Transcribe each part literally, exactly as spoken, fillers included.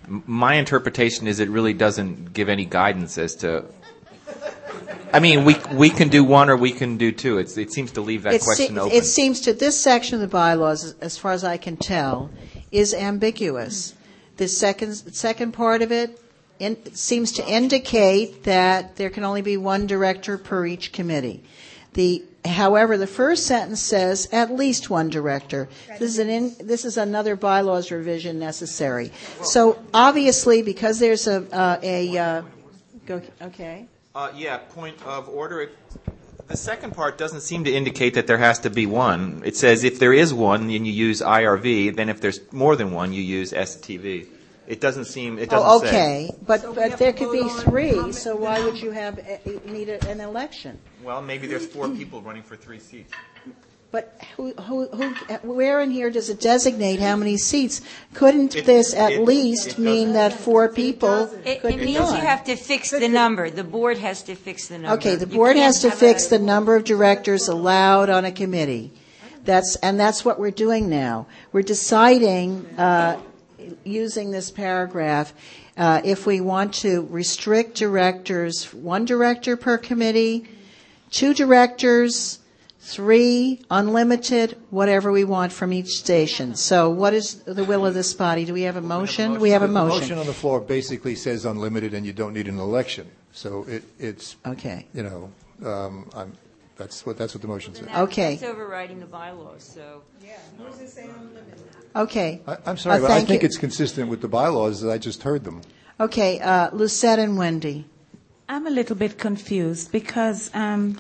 My interpretation is it really doesn't give any guidance as to. I mean, we we can do one or we can do two. It's, it seems to leave that it question se- open. It seems to this section of the bylaws, as far as I can tell, is ambiguous. The second second part of it in, seems to indicate that there can only be one director per each committee. The However, the first sentence says at least one director. This is an in, this is another bylaws revision necessary. So obviously, because there's a uh, a uh, go okay. Uh, yeah, point of order. The second part doesn't seem to indicate that there has to be one. It says if there is one, then you use I R V. Then if there's more than one, you use S T V. It doesn't seem. It doesn't oh, okay. say. But so but there could be three. So why would you have need a, an election? Well, maybe there's four people running for three seats. But who, who, who, where in here does it designate how many seats? Couldn't it, this at it, least it mean that four people it, could it be means on? you have to fix the number. The board has to fix the number. Okay, the You board can't has to have fix a, the number of directors allowed on a committee. That's and that's what we're doing now. We're deciding, uh, using this paragraph, uh, if we want to restrict directors, one director per committee, two directors, three, unlimited, whatever we want from each station. So what is the will of this body? Do we have a motion? We have a motion. The motion on the floor basically says unlimited and you don't need an election. So it, it's, okay. you know, um, I'm, that's what that's what the motion says. Okay. It's overriding the bylaws, so. Yeah, who's it saying unlimited? Okay. I, I'm sorry, uh, but I think you. it's consistent with the bylaws that I just heard them. Okay, uh, Lucette and Wendy. I'm a little bit confused because um,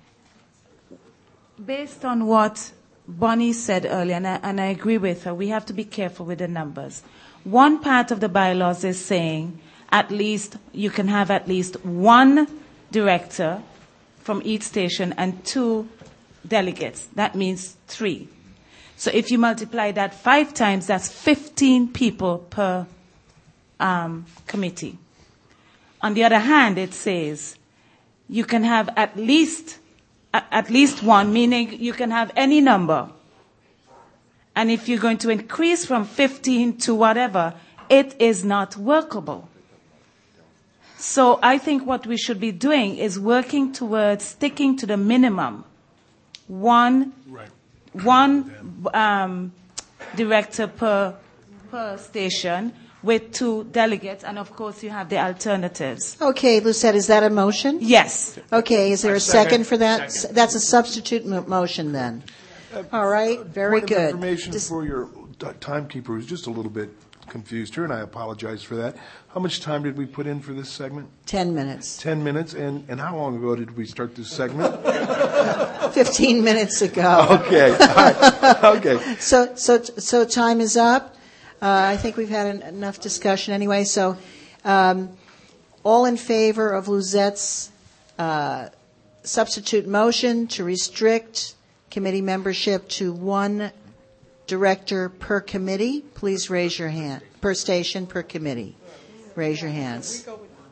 based on what Bonnie said earlier, and I, and I agree with her, we have to be careful with the numbers. One part of the bylaws is saying at least you can have at least one director from each station and two delegates. That means three. So if you multiply that five times, that's fifteen people per um, committee. On the other hand, it says you can have at least at least one, meaning you can have any number. And if you're going to increase from fifteen to whatever, it is not workable. So I think what we should be doing is working towards sticking to the minimum. One, right. one um, director per per station with two delegates, and of course you have the alternatives. Okay, Lucette, is that a motion? Yes. Okay, is there a second, second for that? Second. That's a substitute mo- motion then. Uh, All right, very point good. Of information Just, for your timekeeper who's just a little bit confused here, and I apologize for that. How much time did we put in for this segment? Ten minutes. Ten minutes, and, and how long ago did we start this segment? Fifteen minutes ago. Okay, all right. Okay. So, so, so time is up. Uh, I think we've had an, enough discussion anyway. So, um, all in favor of Luzette's uh, substitute motion to restrict committee membership to one director per committee, please raise your hand. Per station, per committee. Raise your hands.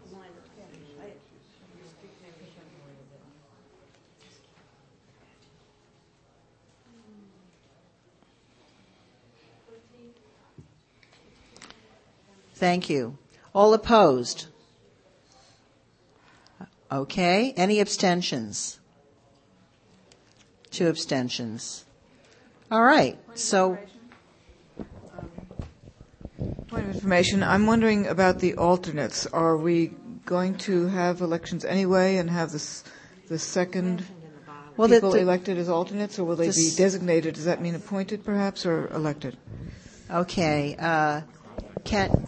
Thank you. All opposed? Okay. Any abstentions? Two abstentions. All right. So, point of information. I'm wondering about the alternates. Are we going to have elections anyway and have this, the second well, people the, the, elected as alternates, or will they this, be designated? Does that mean appointed, perhaps, or elected? Okay. Uh, can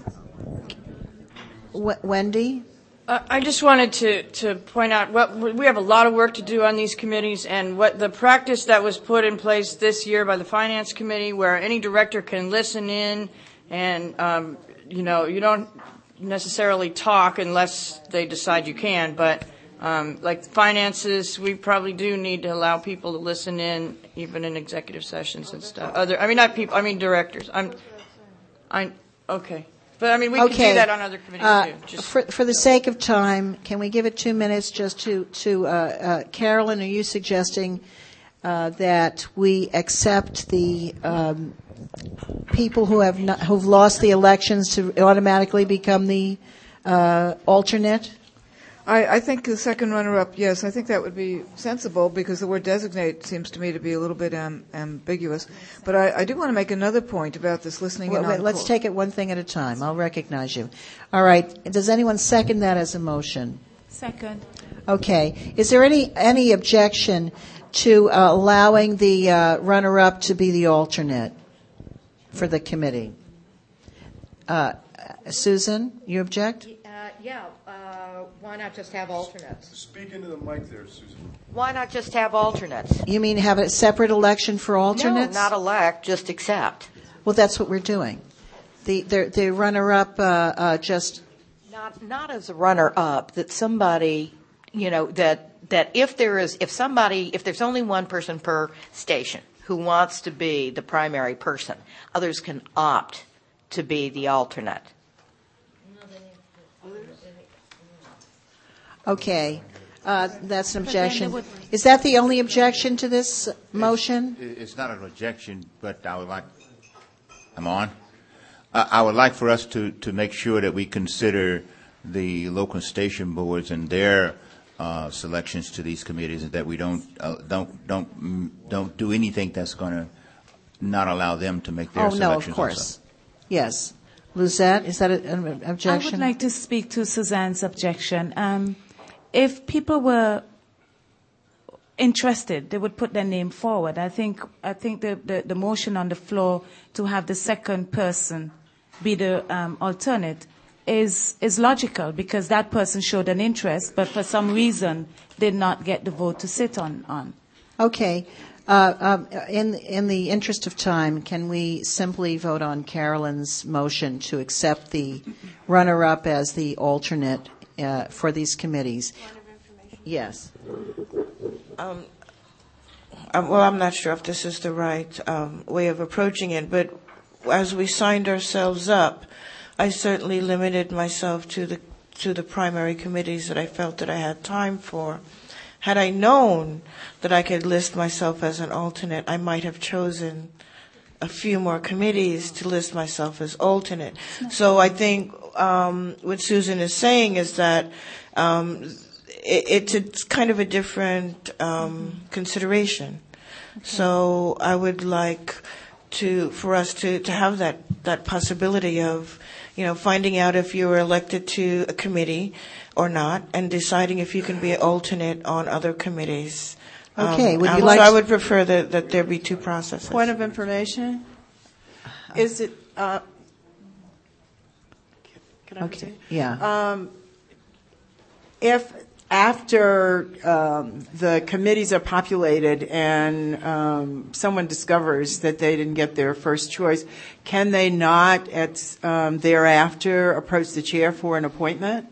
w- Wendy? Uh, I just wanted to, to point out what we have a lot of work to do on these committees, and what the practice that was put in place this year by the Finance Committee, where any director can listen in, and um, you know you don't necessarily talk unless they decide you can. But um, like finances, we probably do need to allow people to listen in, even in executive sessions and stuff. Other, I mean, not people. I mean, directors. I'm, I'm okay. But, I mean, we okay. can do that on other committees, uh, too. Just for, for the sake of time, can we give it two minutes just to, to uh, uh, Carolyn, are you suggesting uh, that we accept the um, people who have not, who've lost the elections to automatically become the uh, alternate? I, I think the second runner-up, yes, I think that would be sensible because the word designate seems to me to be a little bit um, ambiguous. But I, I do want to make another point about this listening Well, in wait, on let's call. take it one thing at a time. I'll recognize you. All right. Does anyone second that as a motion? Second. Okay. Is there any any objection to uh, allowing the uh, runner-up to be the alternate for the committee? Uh, Susan, you object? Uh, yeah, uh, why not just have alternates? Speak into the mic there, Susan. Why not just have alternates? You mean have a separate election for alternates? No, not elect, just accept. Well, that's what we're doing. The the, the runner-up uh, uh, just Not not as a runner-up, that somebody, you know, that that if there is, if somebody, if there's only one person per station who wants to be the primary person, others can opt to be the alternate. okay. Uh, that's an objection. Is that the only objection to this motion? It's, it's not an objection, but I would like. I'm on. Uh, I would like for us to, to make sure that we consider the local station boards and their uh, selections to these committees, and that we don't uh, don't don't mm, don't do anything that's going to not allow them to make their Oh, selections. no, of course. also. Yes. Luzette, is that an objection? I would like to speak to Suzanne's objection. Um, if people were interested, they would put their name forward. I think I think the, the, the motion on the floor to have the second person be the um, alternate is is logical because that person showed an interest, but for some reason did not get the vote to sit on. on. Okay. Uh, um, in in the interest of time, can we simply vote on Carolyn's motion to accept the runner-up as the alternate uh, for these committees? Yes. Um, um, well, I'm not sure if this is the right um, way of approaching it, but as we signed ourselves up, I certainly limited myself to the to the primary committees that I felt that I had time for. Had I known that I could list myself as an alternate, I might have chosen a few more committees to list myself as alternate. So I think um, what Susan is saying is that um, it, it's a, kind of a different um, consideration. Okay. So I would like to for us to, to have that, that possibility of, you know, finding out if you were elected to a committee or not, and deciding if you can be an alternate on other committees. Okay. Um, would you um, like so I would prefer that, that there be two processes. Point of information. Is it? Uh, can I okay. say? Yeah. Um, if after um, the committees are populated and um, someone discovers that they didn't get their first choice, can they not at um, thereafter approach the chair for an appointment?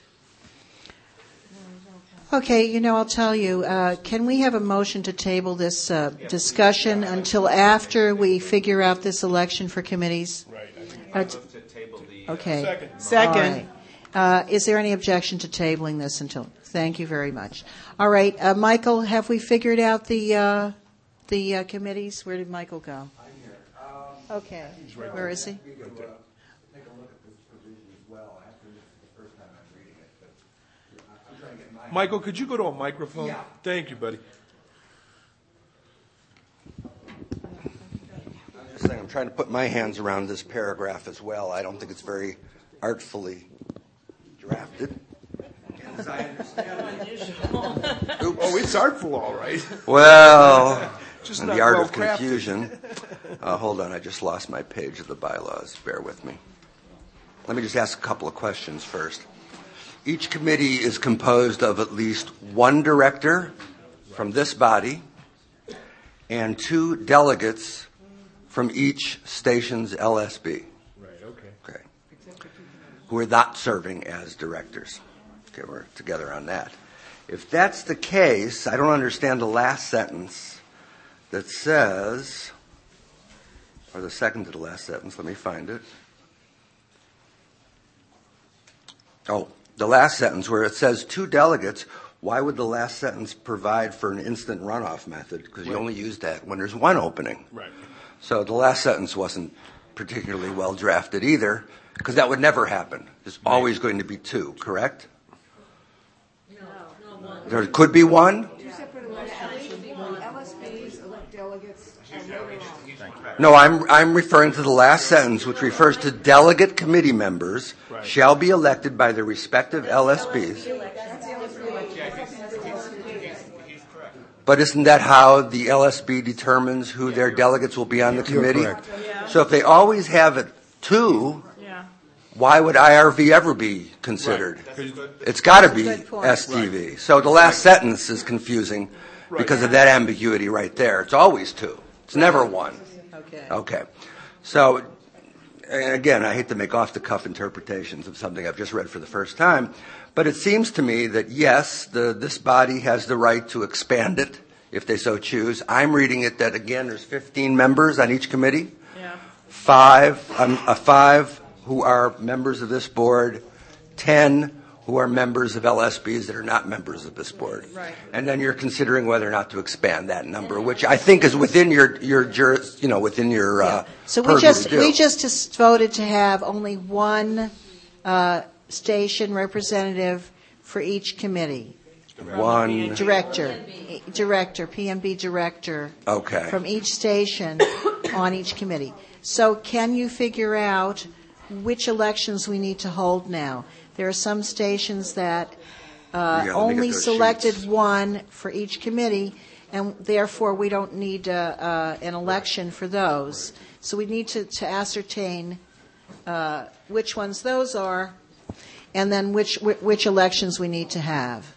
Okay, you know, I'll tell you, uh, can we have a motion to table this uh, discussion until after we figure out this election for committees? Right. Uh, t- okay. Second. Second. All right. Uh, is there any objection to tabling this until? Thank you very much. All right, uh, Michael, have we figured out the uh, the uh, committees? Where did Michael go? I'm here. Um, okay. Where is he? Take a look at this provision as well. I have to admit, it's the first time I'm reading it, but I'm trying to get my. Michael, could you go to a microphone? Yeah. Thank you, buddy. I'm just saying, I'm trying to put my hands around this paragraph as well. I don't think it's very artfully drafted. As I understand it. Oh, it's artful, all right. Well, Just and not the art well of crafted. confusion. Uh, hold on, I just lost my page of the bylaws. Bear with me. Let me just ask a couple of questions first. Each committee is composed of at least one director from this body and two delegates from each station's L S B. Right, okay. Okay. Who are not serving as directors. Okay, we're together on that. If that's the case, I don't understand the last sentence that says, or the second to the last sentence, let me find it. Oh, the last sentence where it says two delegates, why would the last sentence provide for an instant runoff method? Because you only use that when there's one opening. Right. So the last sentence wasn't particularly well drafted either, because that would never happen. There's always going to be two, correct? No, no, one. There could be one? Two separate elections. L S Bs elect delegates and later on. No, I'm, I'm referring to the last sentence, which refers to delegate committee members Right. shall be elected by their respective L S Bs. But isn't that how the L S B determines who their delegates will be on the You're committee? correct. So if they always have it two, why would I R V ever be considered? It's got to be Good point. S T V. So the last sentence is confusing because of that ambiguity right there. It's always two. It's never one. Okay. Okay. So, and again, I hate to make off-the-cuff interpretations of something I've just read for the first time, but it seems to me that, yes, the, this body has the right to expand it if they so choose. I'm reading it that, again, there's fifteen members on each committee, Yeah. five, um, uh, five who are members of this board, ten who are members of L S Bs that are not members of this board. Right. And then you're considering whether or not to expand that number, which I think is within your, your juris, you know, within your, uh, So we purview just to do. we just just voted to have only one uh, station representative for each committee. One. Director, director, P M B director. Okay. From each station on each committee. So can you figure out which elections we need to hold now? There are some stations that uh, Yeah, let me get only those selected sheets. one for each committee, and therefore we don't need uh, uh, an election for those. So we need to, to ascertain uh, which ones those are, and then which which which elections we need to have.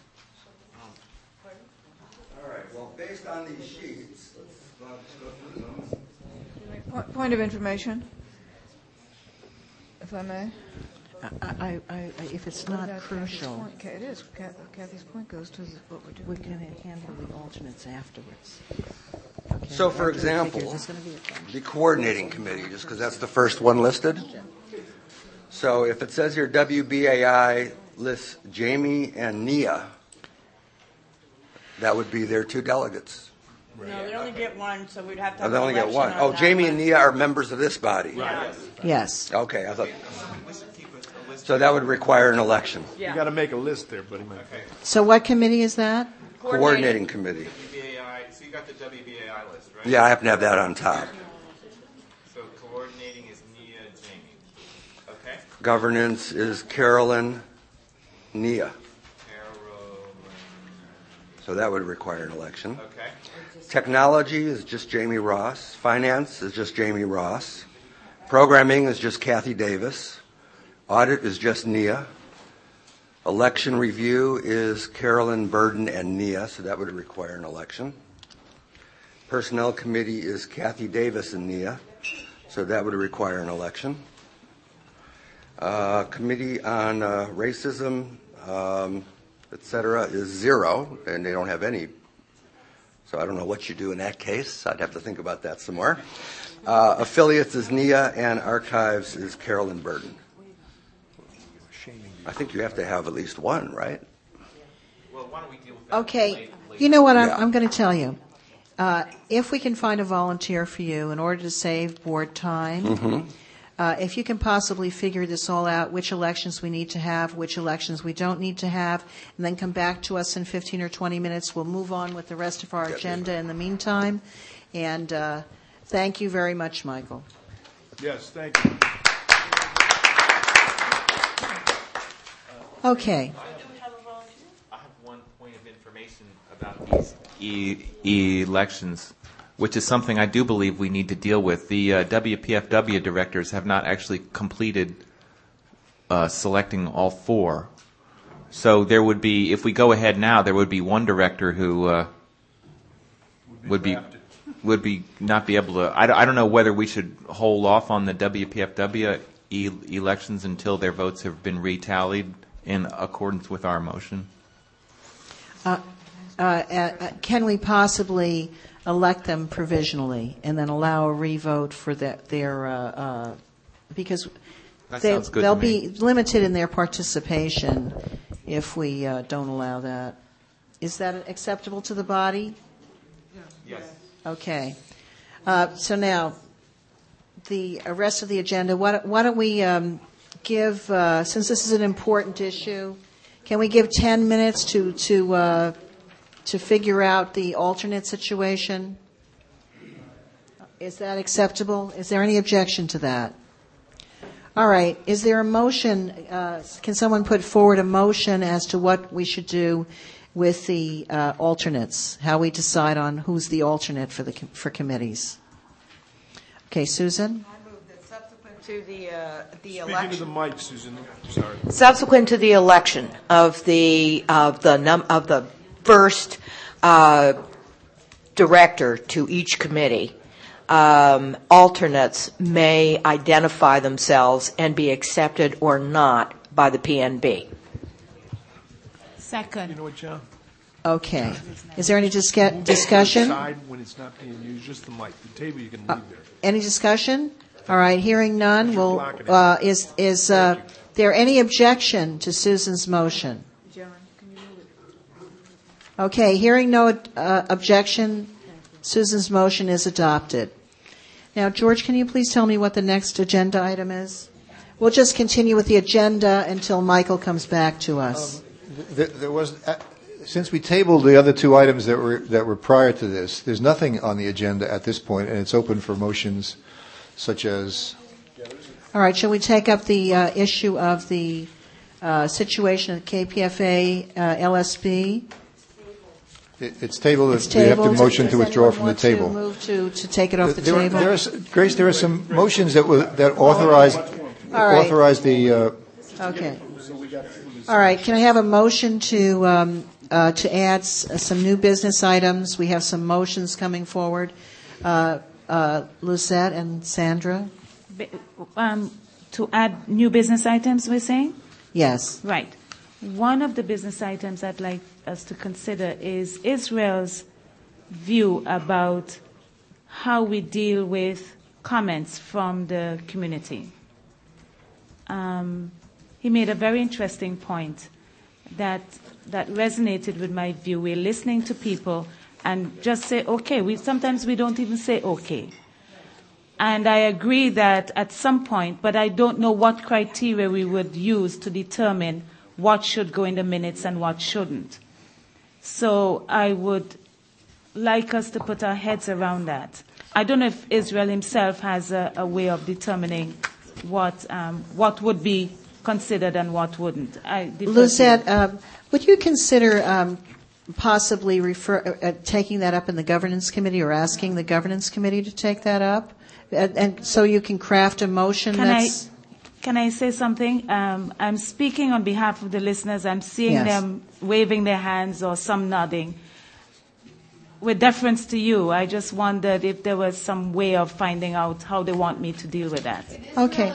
All right. Well, based on these sheets, let's, let's go through them. Point- Point of information, if I may. I, I, I, if it's not Without Kathy's crucial, point- Ca- It is. Ca- Kathy's point goes to what we're doing. we can handle the alternates afterwards. Okay, So, for after the example, figures, it's gonna be a thing. the coordinating committee, just because that's the first one listed. So if it says here W B A I lists Jamie and Nia, that would be their two delegates. No, they only get one, so we'd have to Oh, have they an only get election one. on Oh, that Jamie one. and Nia are members of this body. Yeah. Yes. Okay, I thought. So that would require an election. You got to make a list there, buddy. So what committee is that? Coordinating committee. W B A I, so you got the W B A I list, right? Yeah, I happen to have that on top. So coordinating is Nia, Jamie. Okay. Governance is Carolyn, Nia. So that would require an election. Okay. Technology is just Jamie Ross. Finance is just Jamie Ross. Programming is just Kathy Davis. Audit is just Nia. Election review is Carolyn Burden and Nia, so that would require an election. Personnel committee is Kathy Davis and Nia, so that would require an election. Uh, committee on uh, racism, um, et cetera, is zero, and they don't have any. So I don't know what you do in that case. I'd have to think about that some more. Uh, affiliates is Nia, and archives is Carolyn Burden. I think you have to have at least one, right? Well, why don't we deal with that? Okay. You know what I'm, Yeah. I'm going to tell you. Uh, if we can find a volunteer for you in order to save board time, Mhm. uh, if you can possibly figure this all out, which elections we need to have, which elections we don't need to have, and then come back to us in fifteen or twenty minutes, we'll move on with the rest of our agenda in the meantime. And uh, thank you very much, Michael. Yes, thank you. Okay. I have one point of information about these e- elections, which is something I do believe we need to deal with. The uh, W P F W directors have not actually completed uh, selecting all four. So there would be, if we go ahead now, there would be one director who uh, would be would be not be able to. I, don't- I don't know whether we should hold off on the W P F W e- elections until their votes have been retallied in accordance with our motion. Uh, uh, uh, can we possibly elect them provisionally and then allow a revote for the, their, uh, uh, because That they, sounds good they'll to me. be limited in their participation if we uh, don't allow that. Is that acceptable to the body? Yes. Okay. Uh, so now, the rest of the agenda, why don't, why don't we um, give, uh, since this is an important issue, can we give ten minutes to to uh, to figure out the alternate situation? Is that acceptable? Is there any objection to that? All right. Is there a motion? Uh, can someone put forward a motion as to what we should do with the uh, alternates? How we decide on who's the alternate for the for committees? Okay, Susan. I move that subsequent to the uh, the Speaking election. to the mic, Susan. Sorry. Subsequent to the election of the of the num of the first uh, director to each committee, um, alternates may identify themselves and be accepted or not by the P N B. Second. You know what, John? Okay. Is there any disca- discussion? Side when it's not being used, just the mic. The table you can leave there. Any discussion? All right. Hearing none. Will uh, is is uh, there any objection to Susan's motion? Okay. Hearing no uh, objection, Susan's motion is adopted. Now, George, can you please tell me what the next agenda item is? We'll just continue with the agenda until Michael comes back to us. Um, th- there was. Uh, Since we tabled the other two items that were that were prior to this, there's nothing on the agenda at this point, and it's open for motions such as. All right. Shall we take up the uh, issue of the uh, situation at K P F A uh, L S B? It, it's tabled. It's We have to tabled. motion Does to withdraw anyone from the want table. To move to, to take it off the There were- table. there is, Grace, there are some motions that were that authorized All right. authorized the. Uh, Okay. All right. Can I have a motion to um, uh, to add s- some new business items? We have some motions coming forward. Uh, uh, Lucette and Sandra. Be- Um, to add new business items, we're saying? Yes. Right. One of the business items I'd like us to consider is Israel's view about how we deal with comments from the community. Um, he made a very interesting point that that resonated with my view. We're listening to people and just say, okay. We sometimes we don't even say okay. And I agree that at some point, but I don't know what criteria we would use to determine what should go in the minutes and what shouldn't. So I would like us to put our heads around that. I don't know if Israel himself has a, a way of determining what um, what would be considered and what wouldn't. I Lucette, um, would you consider um, possibly refer, uh, taking that up in the governance committee or asking the governance committee to take that up? And, and so you can craft a motion Can that's... I, can I say something? Um, I'm speaking on behalf of the listeners. I'm seeing Yes. them waving their hands or some nodding. With deference to you, I just wondered if there was some way of finding out how they want me to deal with that. Okay.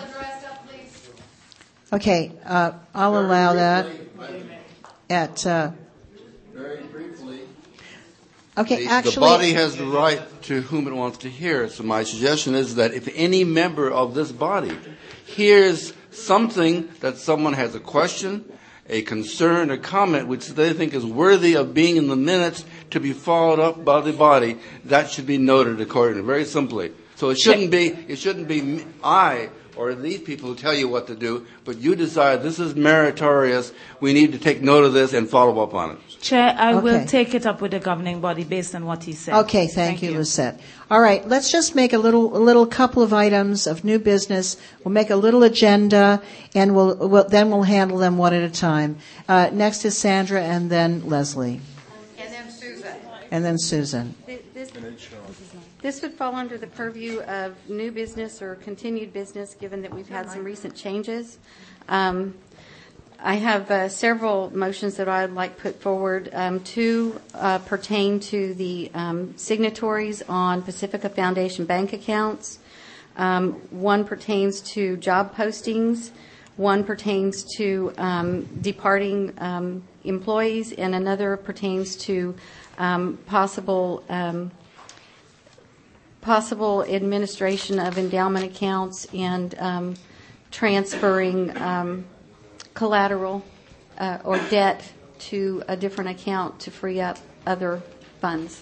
Okay, uh, I'll allow that at... Uh, Very briefly. Okay, the, actually... The body has the right to whom it wants to hear. So my suggestion is that if any member of this body hears something that someone has a question, a concern, a comment which they think is worthy of being in the minutes to be followed up by the body, that should be noted accordingly, very simply. So it shouldn't be, it shouldn't be I or these people who tell you what to do, but you decide this is meritorious, we need to take note of this and follow up on it. Chair, I Okay. will take it up with the governing body based on what he said. Okay, thank, you, Lucette. All right, let's just make a little, a little couple of items of new business. We'll make a little agenda, and we'll, we'll then we'll handle them one at a time. Uh, next is Sandra, and then Leslie, And then Susan. and then Susan. This, this would fall under the purview of new business or continued business, given that we've had some recent changes. Um, I have uh, several motions that I would like put forward. Um, two uh, pertain to the um, signatories on Pacifica Foundation bank accounts. Um, one pertains to job postings. One pertains to um, departing um, employees, and another pertains to um, possible um, possible administration of endowment accounts and um, transferring um, collateral uh, or debt to a different account to free up other funds.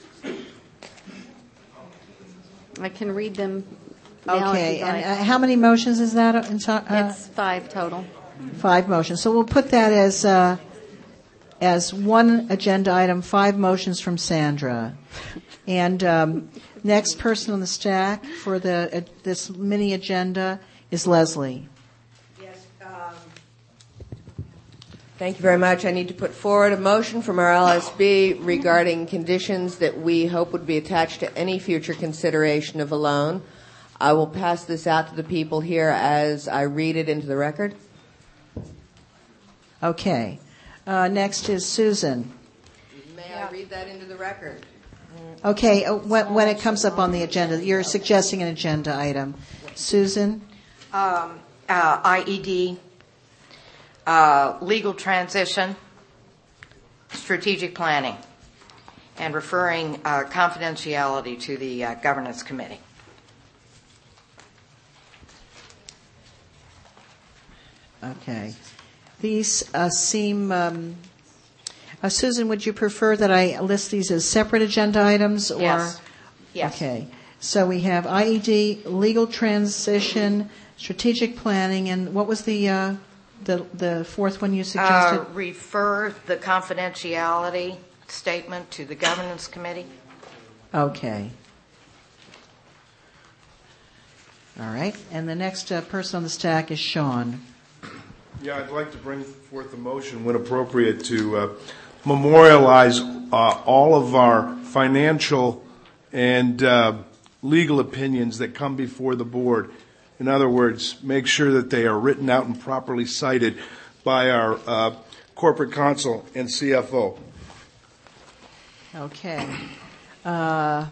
I can read them now. Okay, if you'd and like. uh, how many motions is that? In to- uh, It's five total. Five motions. So we'll put that as uh, as one agenda item, five motions from Sandra. And um, next person on the stack for the uh, this mini agenda is Leslie. Yes. Um, thank you very much. I need to put forward a motion from our L S B regarding conditions that we hope would be attached to any future consideration of a loan. I will pass this out to the people here as I read it into the record. Okay. Uh, next is Susan. May I read that into the record? Okay, uh, when, when it comes up on the agenda, you're suggesting an agenda item. Susan? Um, uh, I E D, uh, legal transition, strategic planning, and referring uh, confidentiality to the uh, governance committee. Okay. These uh, seem... Um, uh, Susan, would you prefer that I list these as separate agenda items? Or? Yes. Yes. Okay. So we have I E D, legal transition, strategic planning, and what was the uh, the, the fourth one you suggested? Uh, refer the confidentiality statement to the governance committee. Okay. All right. And the next uh, person on the stack is Sean. Yeah, I'd like to bring forth a motion, when appropriate, to uh, memorialize uh, all of our financial and uh, legal opinions that come before the board. In other words, make sure that they are written out and properly cited by our uh, corporate counsel and C F O. Okay. Uh,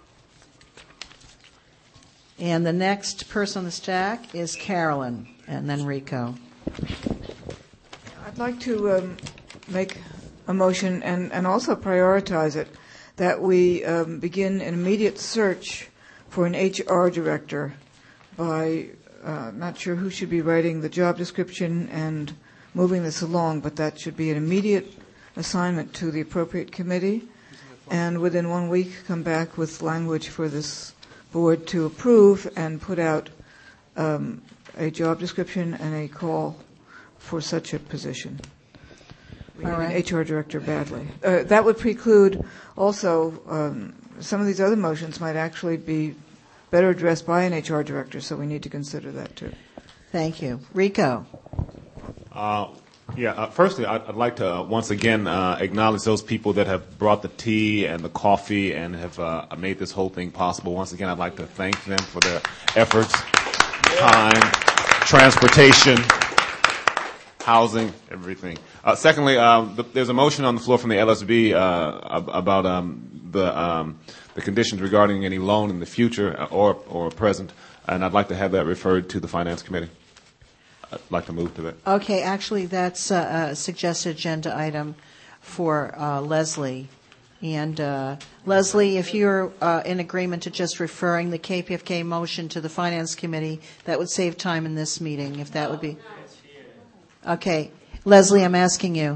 and the next person on the stack is Carolyn, and then Rico. I'd like to um, make a motion and, and also prioritize it, that we um, begin an immediate search for an H R director by, uh, not sure who should be writing the job description and moving this along, but that should be an immediate assignment to the appropriate committee, and within one week come back with language for this board to approve and put out um, a job description and a call for such a position. We need an H R director badly. Uh, that would preclude also um, some of these other motions might actually be better addressed by an H R director, so we need to consider that too. Thank you. Rico. Uh, yeah, uh, firstly, I'd, I'd like to uh, once again uh, acknowledge those people that have brought the tea and the coffee and have uh, made this whole thing possible. Once again, I'd like to thank them for their efforts, time, transportation, housing, everything. Uh, secondly, um, the, there's a motion on the floor from the L S B uh, about um, the um, the conditions regarding any loan in the future or or present, and I'd like to have that referred to the Finance Committee. I'd like to move to that. Okay, actually, that's a, a suggested agenda item for uh, Leslie. And uh, Leslie, if you're uh, in agreement to just referring the K P F K motion to the Finance Committee, that would save time in this meeting, if that would be... Okay. Leslie, I'm asking you.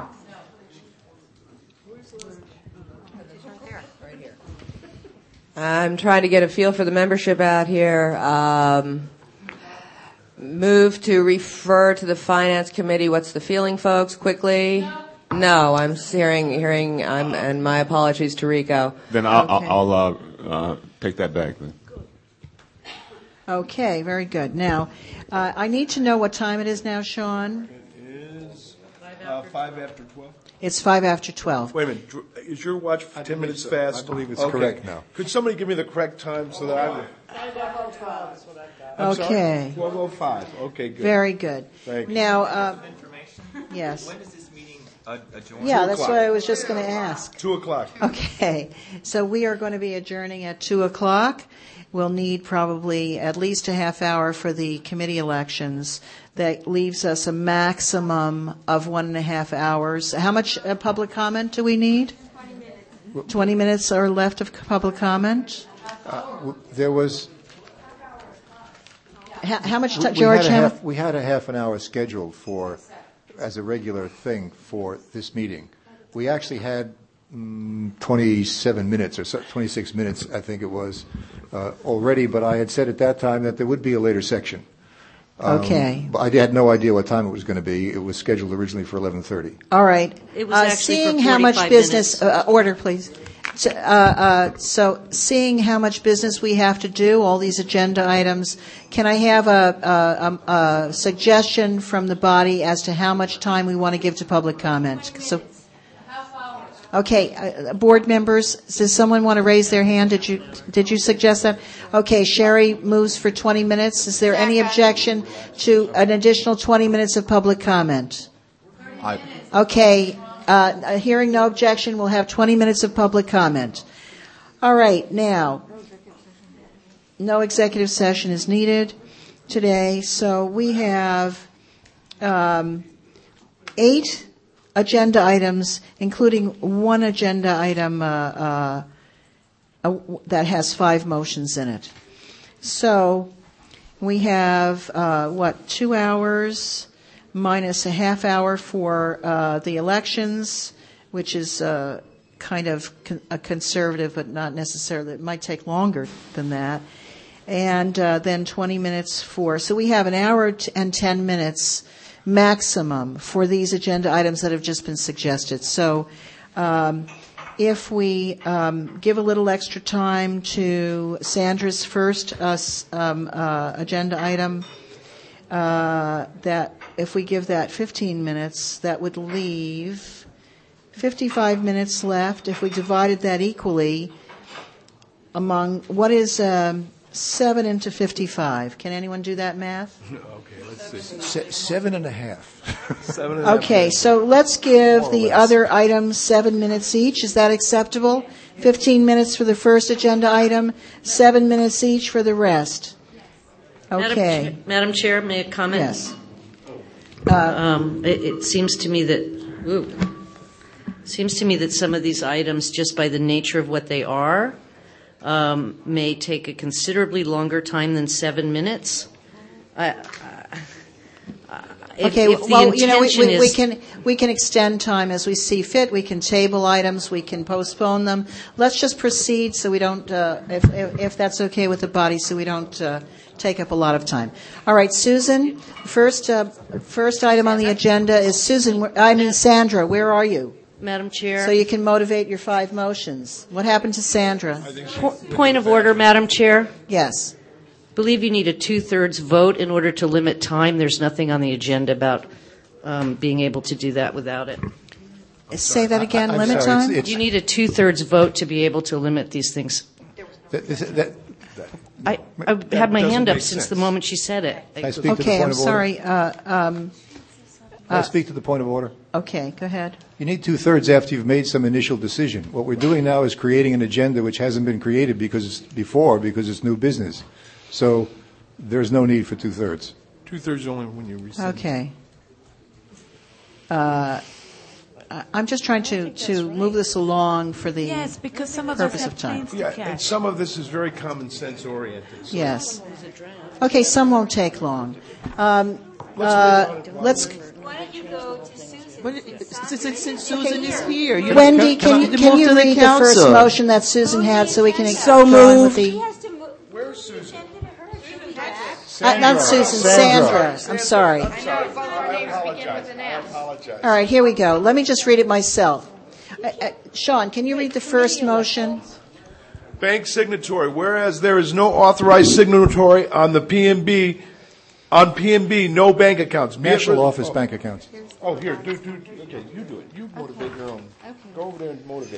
I'm trying to get a feel for the membership out here. Um, move to refer to the Finance Committee. What's the feeling, folks? Quickly. No, no I'm hearing, hearing, I'm, and my apologies to Rico. Then I'll, Okay. I'll, I'll uh, uh, take that back then. Okay, very good. Now, uh, I need to know what time it is now, Sean. It is uh, five after twelve. It's five after twelve. Wait a minute. Dr- Is your watch ten minutes so. fast? I believe it's Okay. correct now. Could somebody give me the correct time so that I... I'm Okay. twelve oh five. Okay, good. Very good. Thank you. Now, uh, yes. When does this meeting uh, adjourn? Yeah, that's what I was just going to ask. Two o'clock. Okay, so we are going to be adjourning at two o'clock. We'll need probably at least a half hour for the committee elections. That leaves us a maximum of one and a half hours. How much uh, public comment do we need? Twenty minutes. Twenty minutes are left of public comment. Uh, w- there was... How, how much we- time, we George? had a How half, we had a half an hour scheduled for as a regular thing for this meeting. We actually had mm, twenty-seven minutes or so, twenty-six minutes, I think it was, uh, already, but I had said at that time that there would be a later section. Um, Okay. But I had no idea what time it was going to be. It was scheduled originally for eleven thirty. All right. It was Uh, actually seeing for how much forty-five business, minutes. uh, order, please. So, uh, uh, so, seeing how much business we have to do, all these agenda items, can I have a, a, a, a suggestion from the body as to how much time we want to give to public comment? So, okay, uh, board members, does someone want to raise their hand? Did you did you suggest that? Okay, Sherry moves for twenty minutes. Is there any objection to an additional twenty minutes of public comment? I, Okay, uh, hearing no objection, we'll have twenty minutes of public comment. All right, now, no executive session is needed today, so we have um, eight agenda items, including one agenda item uh, uh, uh, that has five motions in it. So we have, uh, what, two hours minus a half hour for uh, the elections, which is uh, kind of con- a conservative, but not necessarily. It might take longer than that. And uh, then twenty minutes for, so we have an hour t- and ten minutes maximum for these agenda items that have just been suggested. So um, if we um, give a little extra time to Sandra's first uh, um, uh, agenda item, uh, that if we give that fifteen minutes, that would leave fifty-five minutes left. If we divided that equally among, what is um, seven into fifty-five? Can anyone do that math? Okay, let's see. Se- seven and a half. Seven and a half Okay, minutes. so let's give More or the less. other items seven minutes each. Is that acceptable? Fifteen minutes for the first agenda item, seven minutes each for the rest. Madam Okay. Chair- Madam Chair, may I comment? Yes. Um, it, it seems to me that, ooh, seems to me that some of these items, just by the nature of what they are, um, may take a considerably longer time than seven minutes. I, I, if, Okay, if the well, you know, we, intention we, we is- can we can extend time as we see fit. We can table items. We can postpone them. Let's just proceed so we don't, uh, if, if if that's okay with the body, so we don't uh, take up a lot of time. All right, Susan. First, uh, first item on the agenda is Susan. where- I mean Sandra. Where are you? Madam Chair. So you can motivate your five motions. What happened to Sandra? Po- point of order, Madam Chair. Yes. Believe you need a two-thirds vote in order to limit time. There's nothing on the agenda about um, being able to do that without it. Say that again. I'm Limit sorry, time. it's- You need a two-thirds vote to be able to limit these things. That, this- that, I, I've had my doesn't hand up make since sense. the moment she said it. Can I speak to the Okay, point I'm of order? sorry. Uh, um, Can I speak to the point of order? okay, go ahead. You need two-thirds after you've made some initial decision. What we're doing now is creating an agenda which hasn't been created because it's before, because it's new business. So there's no need for two-thirds. Two-thirds only when you rescind. Okay. Uh, I- I'm just trying to, to move this along for the Yes, because some of us purpose have of time. planes to Yeah, and catch. some of this is very common sense oriented. So Yes. Okay, some won't take long. Um, uh, let's. Why don't you go to Susan? Since, since Susan is here. You Wendy, can, can you, can you read the first motion that Susan had so we can So go on with moved. the? Where's Susan? Uh, not Susan, Sandra. Sandra. I'm sorry. I'm sorry. I apologize. I apologize. All right, here we go. Let me just read it myself. Uh, uh, Sean, can you read the first motion? Bank signatory. Whereas there is no authorized signatory on the P M B, on P M B, no bank accounts. Be it National res- Office oh. Bank accounts. Oh, here, do, do, do- okay, you do it. You motivate your own. Go over there and motivate.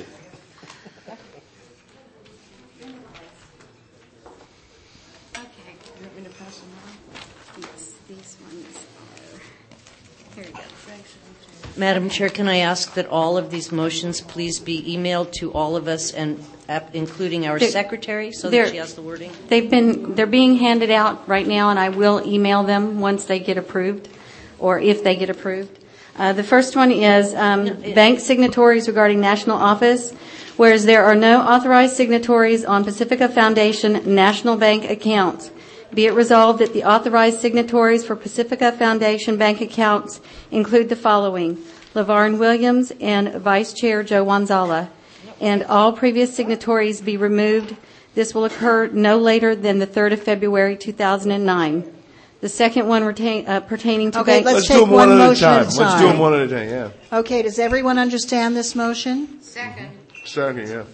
Okay, you want me to pass them on? Yes, these ones are, here we go. Madam Chair, can I ask that all of these motions please be emailed to all of us, and ap- including our They're- secretary, so they're- that she has the wording? They've been, they're being handed out right now, and I will email them once they get approved, or if they get approved. Uh, the first one is um, bank signatories regarding national office. Whereas there are no authorized signatories on Pacifica Foundation National Bank accounts, Be it resolved that the authorized signatories for Pacifica Foundation bank accounts include the following: LaVarn Williams and Vice Chair Joe Wanzala, and all previous signatories be removed. This will occur no later than the third of February two thousand nine. The second one retain, uh, pertaining to Okay, bank... let's Let's do take them one one at a motion time. at a Let's do them time. one at a time, yeah. Okay, does everyone understand this motion? Second. Second, yeah.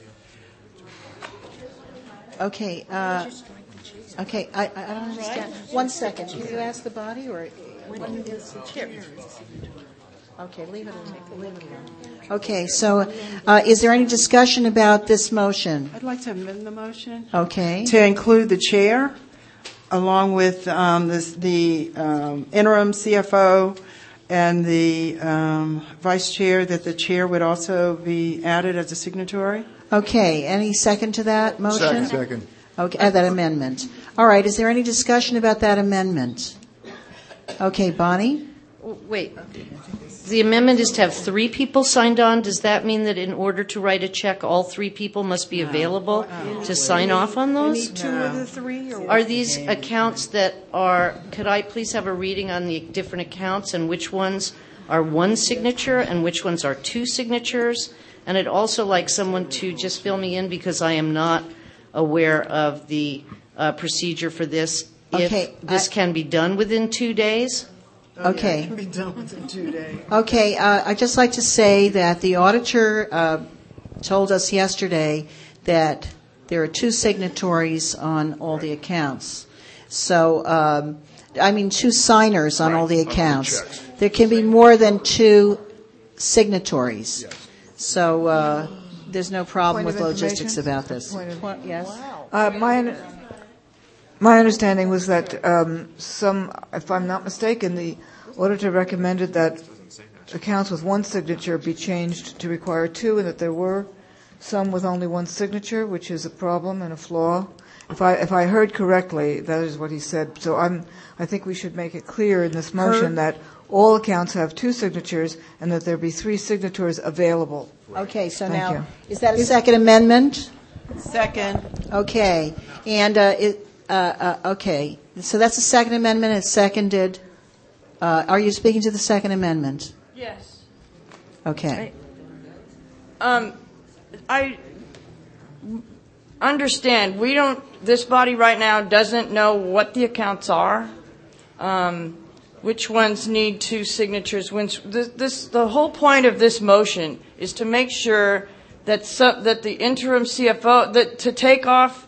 Okay, uh, okay, I, I I don't understand. One second, can you ask the body, or? Okay, leave it alone. Leave it alone. Okay, so uh, is there any discussion about this motion? I'd like to amend the motion. Okay. To include the chair, along with um, this, the um, interim C F O and the um, vice chair, that the chair would also be added as a signatory. Okay, any second to that motion? Second. Second. Okay, uh, that amendment. All right, is there any discussion about that amendment? Okay, Bonnie? Wait. The amendment is to have three people signed on. Does that mean that in order to write a check, all three people must be available to sign off on those? Two of the three? Or Are these accounts that are, could I please have a reading on the different accounts and which ones are one signature and which ones are two signatures? And I'd also like someone to just fill me in because I am not aware of the uh, procedure for this. Okay, If this I- can be done within two days? Okay. It can be done within two days. Okay, uh, I'd just like to say that the auditor uh, told us yesterday that there are two signatories on all the accounts. So, um, I mean, two signers on all the accounts. There can be more than two signatories. So uh, there's no problem Point with of logistics information? about this. Point of- Point- yes. Uh, my un- my understanding was that um, some, if I'm not mistaken, the auditor recommended that accounts with one signature be changed to require two, and that there were some with only one signature, which is a problem and a flaw. If I if I heard correctly, that is what he said. So I'm I think we should make it clear in this motion that all accounts have two signatures and that there be three signatures available. Okay, so Thank now, you. is that a second amendment? Second. Okay, and uh, it, uh, uh, okay, so that's a second amendment. It's seconded. Uh, are you speaking to the second amendment? Yes. Okay. Um, I understand we don't. This body right now doesn't know what the accounts are, um, which ones need two signatures. When this, this, the whole point of this motion is to make sure that so, that the interim C F O that to take off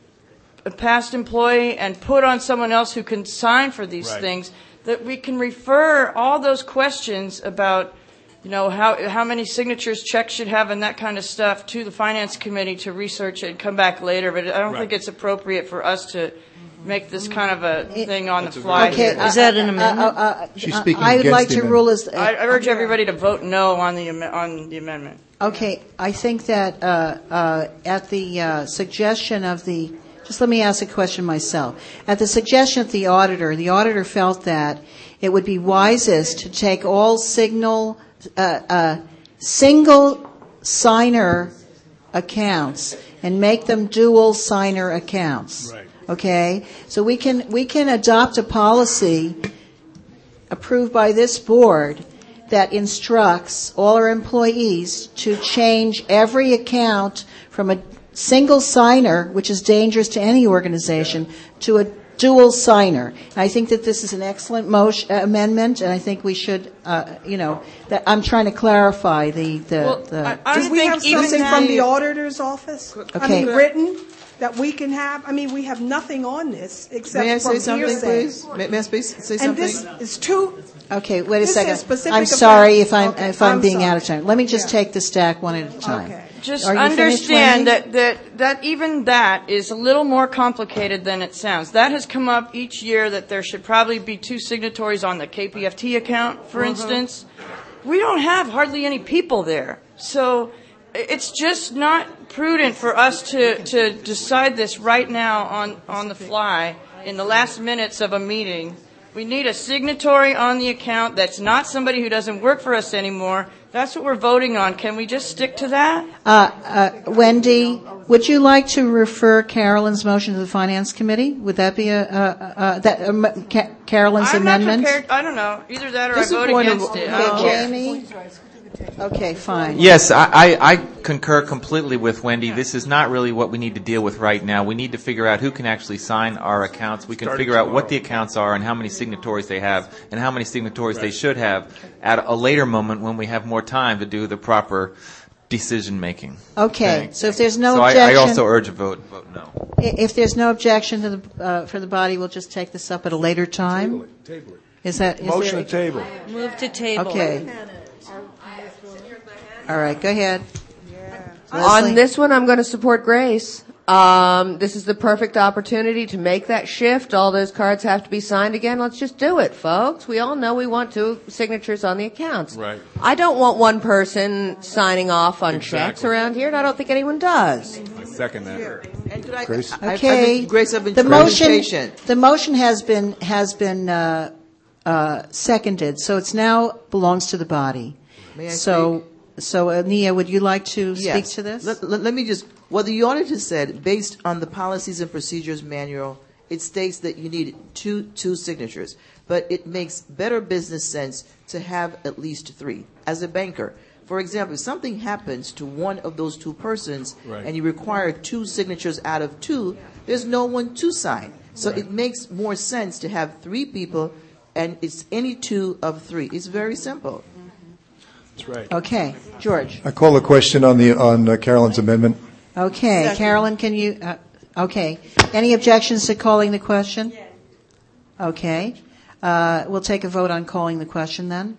a past employee and put on someone else who can sign for these Right. things. That we can refer all those questions about, you know, how how many signatures checks should have and that kind of stuff to the finance committee to research it and come back later. But I don't Right. think it's appropriate for us to make this kind of a thing on the fly. Okay, here. Is that an uh, amendment? uh, uh, She's uh, speaking I would against like the to amendment. rule as. I, I urge everybody to vote no on the am- on the amendment. Okay, I think that uh, uh, at the uh, suggestion of the, just let me ask a question myself. At the suggestion of the auditor, the auditor felt that it would be wisest to take all signal, uh, uh, single signer accounts and make them dual signer accounts. Right. Okay, so we can we can adopt a policy approved by this board that instructs all our employees to change every account from a single signer, which is dangerous to any organization, to a dual signer. And I think that this is an excellent motion, uh, amendment, and I think we should, uh, you know, that I'm trying to clarify the the. Well, the I, I Do don't we think have even something that- from the auditor's office? I Okay. mean, written, that we can have? I mean, we have nothing on this except May I from say something, hearsay. please? May, may I speak, say And something? this is too, Okay, wait a This second. is specific I'm of sorry that. if I'm Okay, if I'm, I'm being sorry. out of time. Let me just Yeah. take the stack one at a time. Okay. Just Are you finished, understand Wendy? that, that, that even that is a little more complicated than it sounds. That has come up each year that there should probably be two signatories on the K P F T account, for Uh-huh. instance. We don't have hardly any people there. So it's just not prudent for us to, to decide this right now on, on the fly in the last minutes of a meeting We need a signatory on the account that's not somebody who doesn't work for us anymore. That's what we're voting on. Can we just stick to that? Uh, uh, Wendy, would you like to refer Carolyn's motion to the Finance Committee? Would that be a, a, a, a that um, Ca- Carolyn's I'm amendment? not prepared. I don't know. Either that or This I is vote point against of- it. okay, I don't care. Jamie? Okay, fine. Yes, I, I, I concur completely with Wendy. This is not really what we need to deal with right now. We need to figure out who can actually sign our accounts. We can Starting figure out what tomorrow. the accounts are and how many signatories they have and how many signatories they should have at a later moment when we have more time to do the proper decision making. Okay, so if there's no so I, objection, I also urge a vote. Vote no. i- if there's no objection to the uh, for the body, we'll just take this up at a later time. Table it. Table it. Is that is Motion there, to table. Move to table. Okay. All right, go ahead. On Leslie? this one, I'm going to support Grace. Um, this is the perfect opportunity to make that shift. All those cards have to be signed again. Let's just do it, folks. We all know we want two signatures on the accounts. Right. I don't want one person signing off on Exactly. checks around here, and I don't think anyone does. I second that. And could I, Grace? I, I, Okay. I, Grace, I've been the trying to be motion patient. the motion has been has been uh, uh, seconded, so it's now belongs to the body. May I so so uh, Nia, would you like to speak Yes. to this? Let, let, let me just, well, the auditor said, based on the policies and procedures manual, it states that you need two, two signatures. But it makes better business sense to have at least three. As a banker, for example, if something happens to one of those two persons Right. and you require two signatures out of two, there's no one to sign. So it makes more sense to have three people, and it's any two of three. It's very simple. That's right. Okay, George. I call the question on the on uh, Carolyn's amendment. Okay, Second. Carolyn, can you? Uh, okay, any objections to calling the question? Okay, uh, we'll take a vote on calling the question then.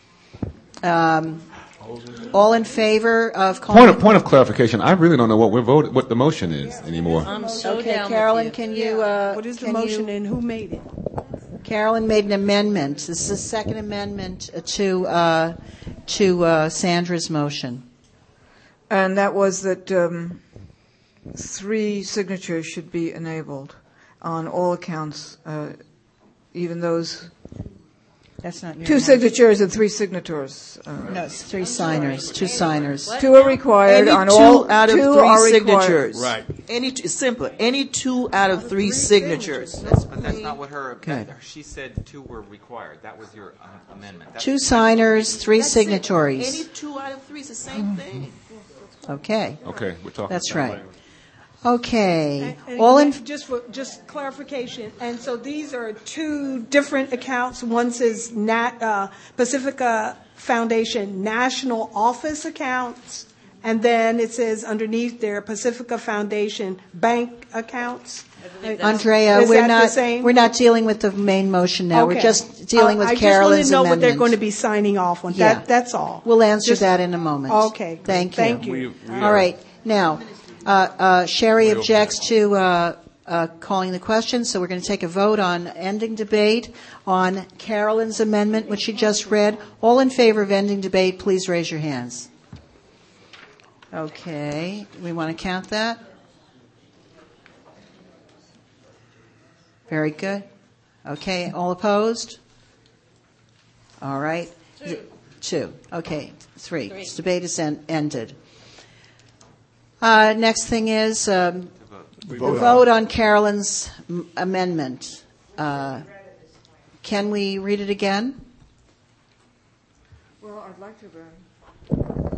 Um, all in favor of calling? Point of, point of clarification. I really don't know what we're voting, what the motion is anymore. I'm so Okay, down with Carolyn, you. can you? Uh, What is the can motion you- and who made it? Carolyn made an amendment. This is a second amendment to uh, to uh, Sandra's motion. And that was that um, three signatures should be enabled on all accounts, uh, even those That's not your two motion. signatures and three signators. Uh, No, it's three signers. Two signers. two are required Any on two all. out of two three are required. signatures. Right. Any t- it's simpler. Any two out of three signatures. That's, but that's not what her. Good. She said two were required. That was your uh, amendment. That's Two signers, three That's it. Any signatories. two out of three is the same thing. Okay, Okay, we're talking. that's about right. language. Okay, And all in. just for just clarification, and so these are two different accounts. One says Nat, uh, Pacifica Foundation National Office accounts, and then it says underneath there Pacifica Foundation Bank accounts. Andrea, Is we're that the not same? we're not dealing with the main motion now. We're Okay. just dealing Uh, with I just Carolyn's want to know what they're amendment. going to be signing off on. Yeah. That, that's all. We'll answer Just- that in a moment. Okay. great. Thank you. Thank you. We- we All are- right. Now, uh, uh, Sherry objects to uh, uh, calling the question, so we're going to take a vote on ending debate on Carolyn's amendment, which she just read. All in favor of ending debate, please raise your hands. Okay. We want to count that? Very good. Okay. All opposed? All right. Two. Two. Okay. Three. Three. This debate is en- ended. Uh, next thing is um, the vote on vote on Carolyn's m- amendment. Uh, can we read it again? Well, I'd like to.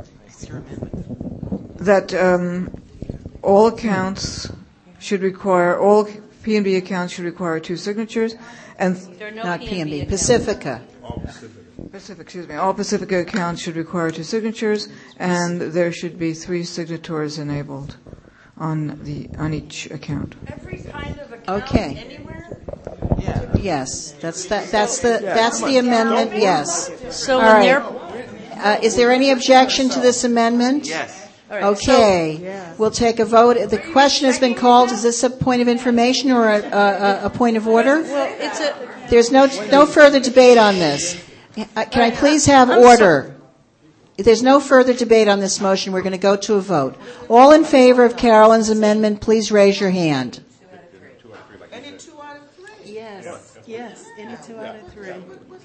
That um, all accounts should require all P N B accounts should require two signatures, and There are no Not P N B. accounts. Pacifica. Pacific, excuse me, all Pacifica accounts should require two signatures, and there should be three signatories enabled on the on each account. Every kind of account Okay. anywhere? Yes, that's that, that's the that's the amendment. Yes. So All when right. they're Uh, is there any objection to this amendment? Yes. all right, Okay, we'll take a vote. The question has been called. Is this a point of information or a, a, a point of order? so- well, it's a. There's no no further debate on this. Uh, Can I please have I'm order? If there's no further debate on this motion, we're going to go to a vote. All in favor of Carolyn's amendment, please raise your hand. Any two out of three. Yes. Yes. Two out of three.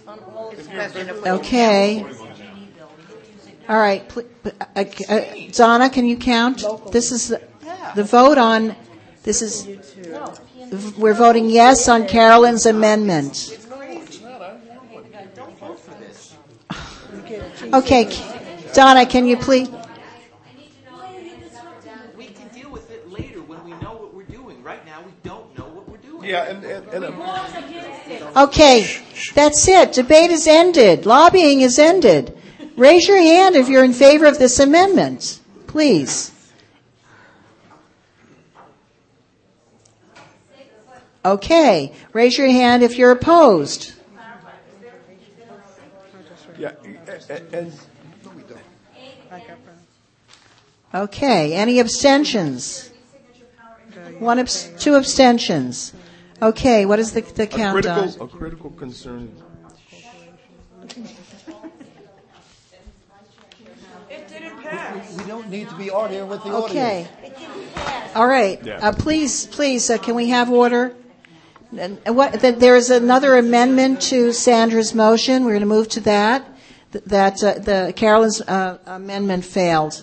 Okay. All right. Pl- uh, uh, Donna, can you count? This is the, the vote on, this is, we're voting yes on Carolyn's amendment. Okay. Donna, can you please? We can deal with it later when we know what we're doing. Right now, we don't know what we're doing. Yeah, and, and, and uh, Okay, that's it. Debate is ended. Lobbying is ended. Raise your hand if you're in favor of this amendment, please. Okay, raise your hand if you're opposed. yeah, and, and Okay, any abstentions? One, abs- two abstentions. Okay, what is the, the a countdown? critical, a critical concern. We don't need to be arguing with the Okay. audience. All right. Yeah. Uh, please, please, uh, can we have order? And and what, th- there is another amendment to Sandra's motion. We're going to move to that. Th- that uh, the Carolyn's uh, amendment failed.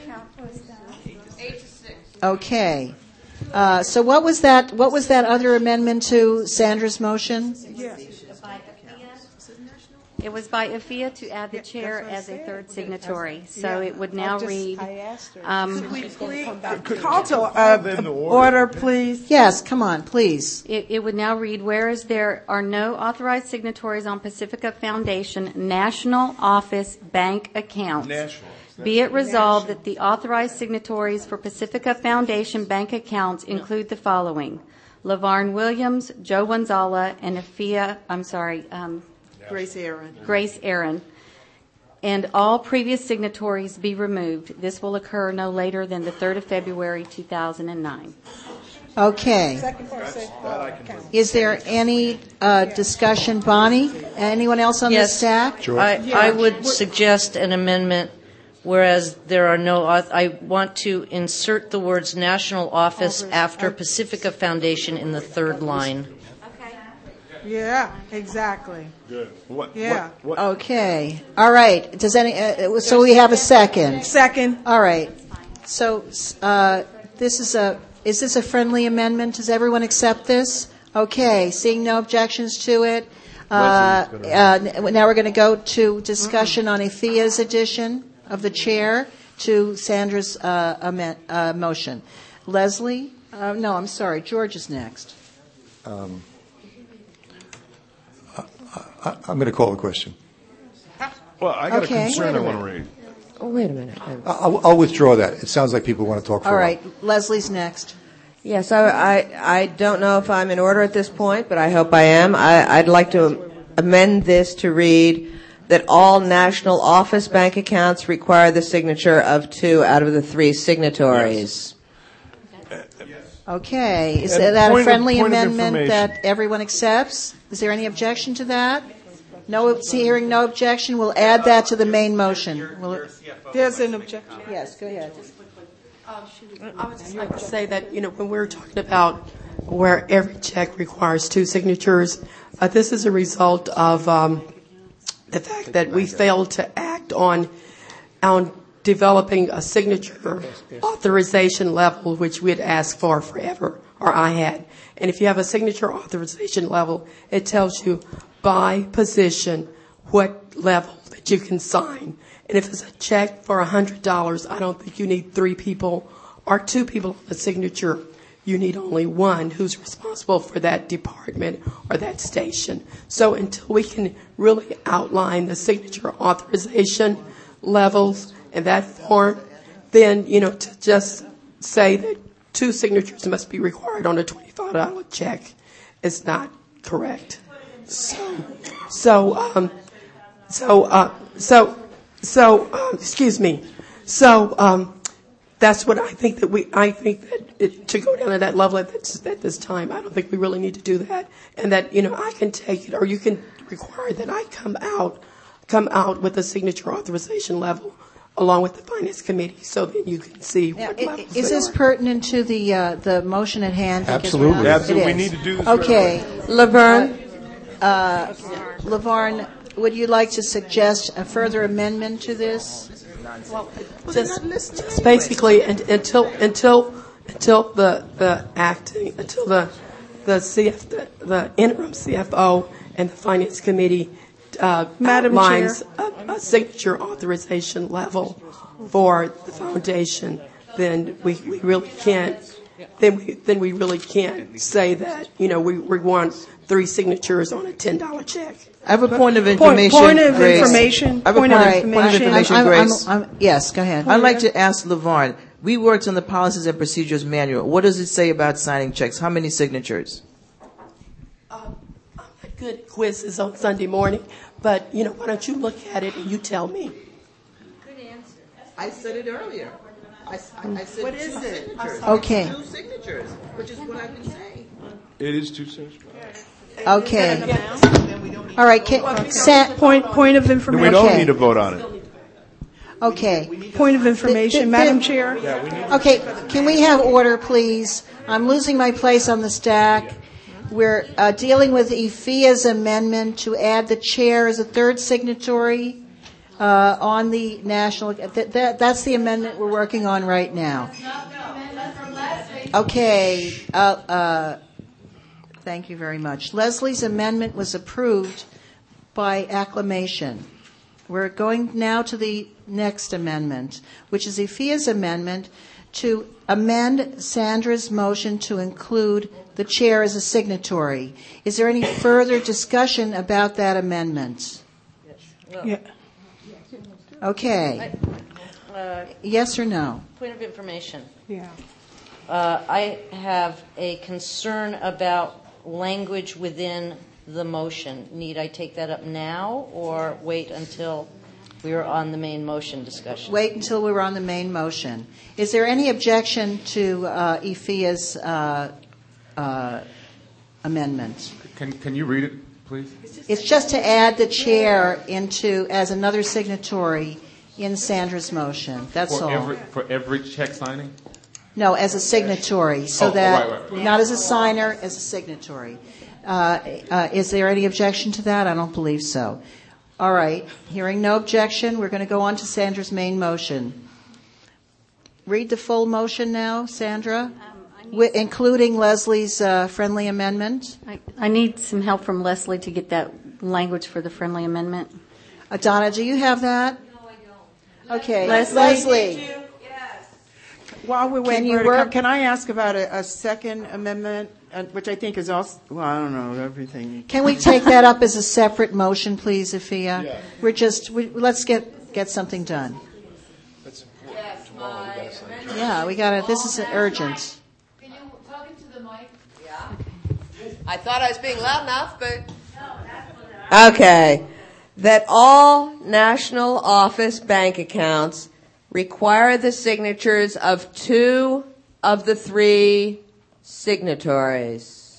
Okay. Uh, so what was that? What was that other amendment to Sandra's motion? It was by A F I A to add the chair as a third signatory. So it would now read. Um, Call to uh, order, please. Yes, come on, please. It, it would now read, whereas there are no authorized signatories on Pacifica Foundation National Office Bank accounts. National. Be it resolved that the authorized signatories for Pacifica Foundation bank accounts include the following: LaVarn Williams, Joe Wanzala, and A F I A, I'm sorry, um, Grace Aaron. Grace Aaron, and all previous signatories be removed. This will occur no later than the third of February, two thousand nine. Okay. Is there any uh, discussion? Bonnie? Anyone else on Yes. the staff? I, I would suggest an amendment, whereas there are no, auth- I want to insert the words national office after Pacifica Foundation in the third line. Yeah, exactly. Good. What, Yeah. What, what, Okay. All right. Does any? Uh, so we have a second. Second. All right. So uh, this is a. Is this a friendly amendment? Does everyone accept this? Okay. Seeing no objections to it. Uh, uh, now we're going to go to discussion on A F I A's addition of the chair to Sandra's uh, amen- uh, motion. Leslie? Uh, no, I'm sorry. George is next. Um, I, I'm going to call the question. well, I got Okay. a concern Wait I a want to raise. Oh, wait a minute. I'll, I'll withdraw that. It sounds like people want to talk for All a while. right. Leslie's next. Yes, I, I, I don't know if I'm in order at this point, but I hope I am. I, I'd like to amend this to read that all national office bank accounts require the signature of two out of the three signatories. Okay. Is And that point a of- friendly point of amendment information. that everyone accepts? Is there any objection to that? No, see, hearing no objection, we'll add that to the main motion. Will it- There's an objection. Yes, go ahead. I would just like to say that, you know, when we're talking about where every check requires two signatures, uh, this is a result of um, the fact that we failed to act on on developing a signature authorization level, which we had asked for forever, or I had. And if you have a signature authorization level, it tells you by position what level that you can sign. And if it's a check for one hundred dollars, I don't think you need three people or two people on the signature. You need only one who's responsible for that department or that station. So until we can really outline the signature authorization levels in that form, then, you know, to just say that two signatures must be required on a twenty-five dollars check is not correct. So, so, um, so, uh, so, so, uh, excuse me. So, um, that's what I think that we, I think that it, to go down to that level at this, at this time, I don't think we really need to do that. And that, you know, I can take it, or you can require that I come out, come out with a signature authorization level along with the finance committee, so that you can see Now, what i- levels is they this are. pertinent to the uh, the motion at hand? Because we're Absolutely. not- Absolutely. it We is. need to do this Okay. Laverne? uh, LaVarn, would you like to suggest a further amendment to this? Well, just, just basically and, until until until the the acting until the the, C F, the the interim C F O and the Finance Committee uh, Madam outlines Chair. a, a signature authorization level for the foundation, then we, we really can't. Then we then we really can't say that you know we, we want three signatures on a ten dollar check. I have a point of information. Point, point of Grace. information. I have a Point, point, of point information. of information, I'm- I'm- Grace. I'm- yes, go ahead. I'd like to ask LaVarn. We worked on the policies and procedures manual. What does it say about signing checks? How many signatures? Good quizzes on Sunday morning, but you know why don't you look at it and you tell me? I said it earlier. I, I, I said What two is it? signatures. Okay. Two signatures, which is what I've been saying. It is two cents. Okay. All right. Can, Sa- Point, point of information. We don't Okay. need to vote on it. Okay. Point of information, Th- th- Madam th- Chair. Okay, can we have order, please? I'm losing my place on the stack. We're uh, dealing with E F I A's amendment to add the chair as a third signatory uh, on the national. That, that, that's the amendment we're working on right now. Okay. Uh, uh, thank you very much. Leslie's amendment was approved by acclamation. We're going now to the next amendment, which is E F I A's amendment to amend Sandra's motion to include the chair as a signatory. Is there any further discussion about that amendment? Yeah. Okay. Uh, Yes or no? Point of information. Yeah. Uh, I have a concern about language within the motion. Need I take that up now or wait until we are on the main motion discussion? Wait until we're on the main motion. Is there any objection to uh, E F I A's uh, uh, amendment? Can, can you read it, please? It's just to add the chair into as another signatory in Sandra's motion. That's for all. Every, for every check signing? No, as a signatory, so Oh, that right, right. not as a signer, as a signatory. Uh, uh, is there any objection to that? I don't believe so. All right. Hearing no objection, we're going to go on to Sandra's main motion. Read the full motion now, Sandra, Wi- including Leslie's uh, friendly amendment. I, I need some help from Leslie to get that language for the friendly amendment. Uh, Donna, do you have that? No, I don't. Okay. Leslie? Leslie. While we're waiting Can you for her to work- come, can I ask about a, a second amendment, uh, which I think is also, well, I don't know, everything. Can we take that up as a separate motion, please, Afia? Yeah. We're just, we, let's get, get something done. That's important. Tomorrow we gotta sign. Yeah, we got to, this is urgent. Can you talk into the mic? Yeah. I thought I was being loud enough, but. Okay. That all national office bank accounts require the signatures of two of the three signatories.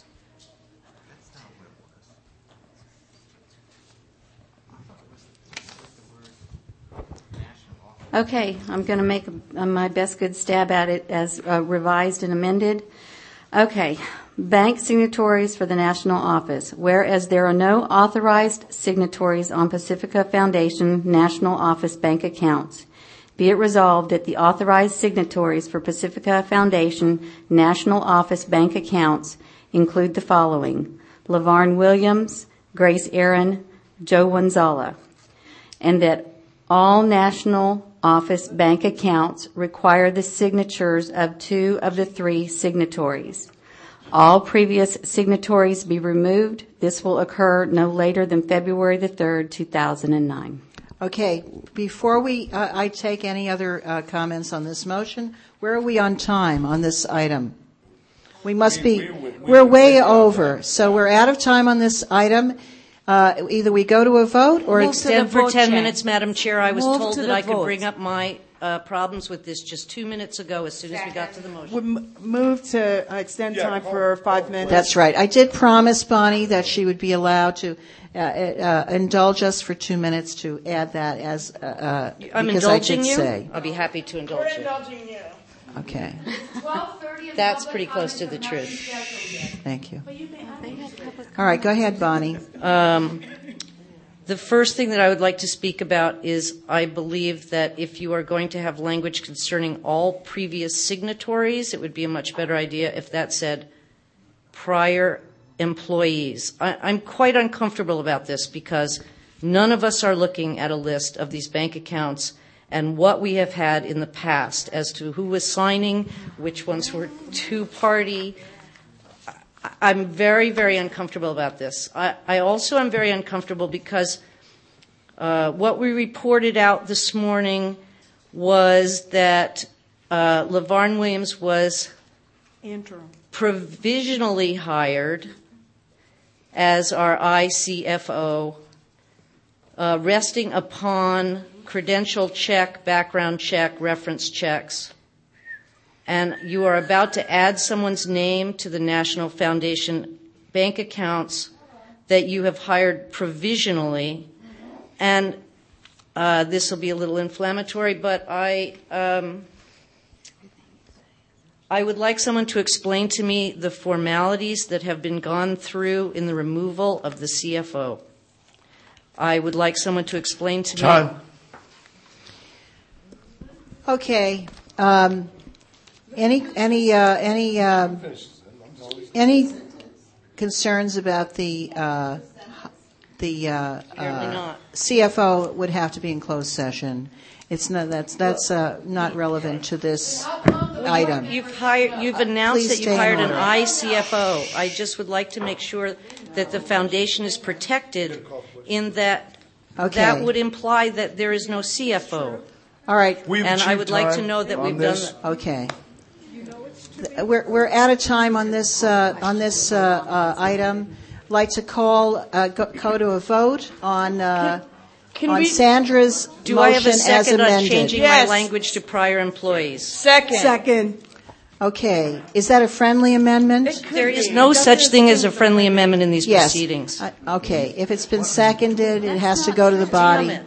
Okay, I'm going to make a, my best good stab at it as uh, revised and amended. Okay, bank signatories for the national office. Whereas there are no authorized signatories on Pacifica Foundation national office bank accounts, be it resolved that the authorized signatories for Pacifica Foundation national office bank accounts include the following: LaVarn Williams, Grace Aaron, Joe Wanzala, and that all national office bank accounts require the signatures of two of the three signatories. All previous signatories be removed. This will occur no later than February the third, two thousand nine. Okay, before we, uh, I take any other uh, comments on this motion, where are we on time on this item? We must be, we're way over, so we're out of time on this item. Uh, either we go to a vote or Move extend to the for vote, ten Jan. minutes, Madam Chair. I was Move told to that the I could vote. bring up my uh, problems with this just two minutes ago as soon as we got to the motion. We m- move to uh, extend time for five minutes. That's right. I did promise Bonnie that she would be allowed to uh, uh, indulge us for two minutes to add that as, uh, uh, I'm because I indulging did you. say. I'll be happy to indulge you. Okay. That's pretty close to the truth. Thank you. All right, go ahead, Bonnie. Um, the first thing that I would like to speak about is I believe that if you are going to have language concerning all previous signatories, it would be a much better idea if that said prior employees. I, I'm quite uncomfortable about this because none of us are looking at a list of these bank accounts and what we have had in the past as to who was signing, which ones were two-party. I'm very, very uncomfortable about this. I, I also am very uncomfortable because uh, what we reported out this morning was that uh, LaVarn Williams was Interim. provisionally hired as our I C F O, uh, resting upon credential check, background check, reference checks. And you are about to add someone's name to the National Foundation bank accounts that you have hired provisionally. And uh, this will be a little inflammatory, but I um, I would like someone to explain to me the formalities that have been gone through in the removal of the C F O. I would like someone to explain to Time. me. Okay. Um, any any uh, any um, any concerns about the uh, the uh, Apparently uh, not. C F O would have to be in closed session. It's not that's that's uh, not relevant to this item. You've hired. You've announced Please that you've stay in hired an order. I C F O. I just would like to make sure that the foundation is protected. In that, Okay. that would imply that there is no C F O. All right. We've And I achieved would like to time know that on we've this. done. Okay. We're we're out of time on this uh, on this uh, uh, item. I'd like to call uh, go, go to a vote on uh, Can on we- Sandra's Do I have motion a as second on amended. changing Yes. my language to prior employees? Second. Second. Okay. Is that a friendly amendment? There is no such thing as a friendly amendment in these Yes. proceedings. Uh, okay. If it's been seconded, it has to go to the body.